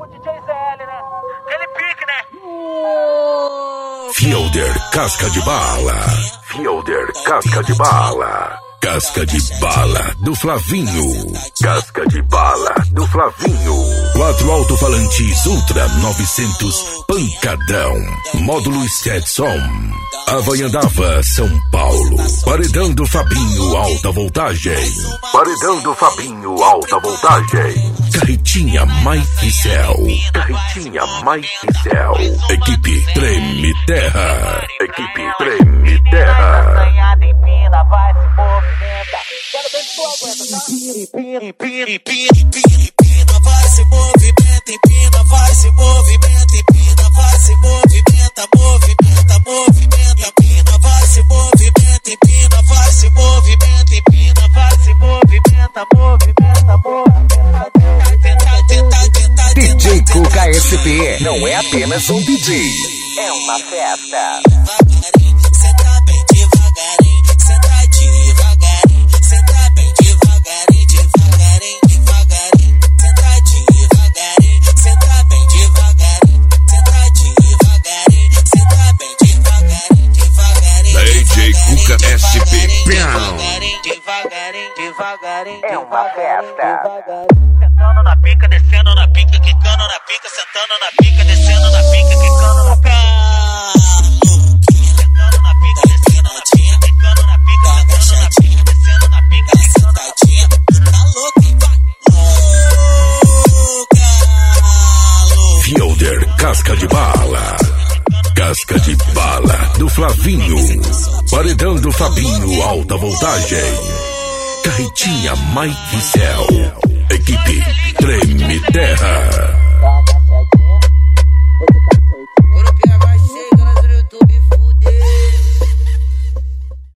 com o DJ ZL, né? Aquele pique, né? Fielder Casca de Bala. Fielder Casca de Bala. Casca de Bala do Flavinho. Casca de Bala do Flavinho. 4 alto-falantes Ultra 900 pancadão. Módulo Stetson. Havaiandava, São Paulo. Paredão do Fabinho, alta voltagem. Paredão do Fabinho, alta voltagem. Carretinha Mike Cell. Carretinha Mike Cell. Equipe Treme Terra. Equipe Treme Terra. Vai se movimenta. Quero ver se tu aguenta, tá? Empina, vai se movimenta, empina, vai se movimenta, empina, vai se movimenta, movimenta, movimenta, empina, vai se movimenta, empina, vai se movimenta, empina, vai se movimenta, movimenta, movimenta. DJ Cuca SP não é apenas um DJ, é uma festa. Senta bem devagarinho, senta devagarinho, senta bem devagarinho, devagarinho, devagarinho, senta devagarinho, senta bem devagarinho, senta devagarinho, senta bem devagarinho, devagarinho. DJ Cuca SP. Devagarinho, devagarinho, devagarinho, é uma festa. Sentando na pica, descendo na pica, quicando na pica, sentando na pica, descendo na pica, quicando na pica. Fielder Casca de Bala. Casca de Bala do Flavinho. Paredão do Fabinho, alta voltagem. Carretinha Mike Cell. Equipe Treme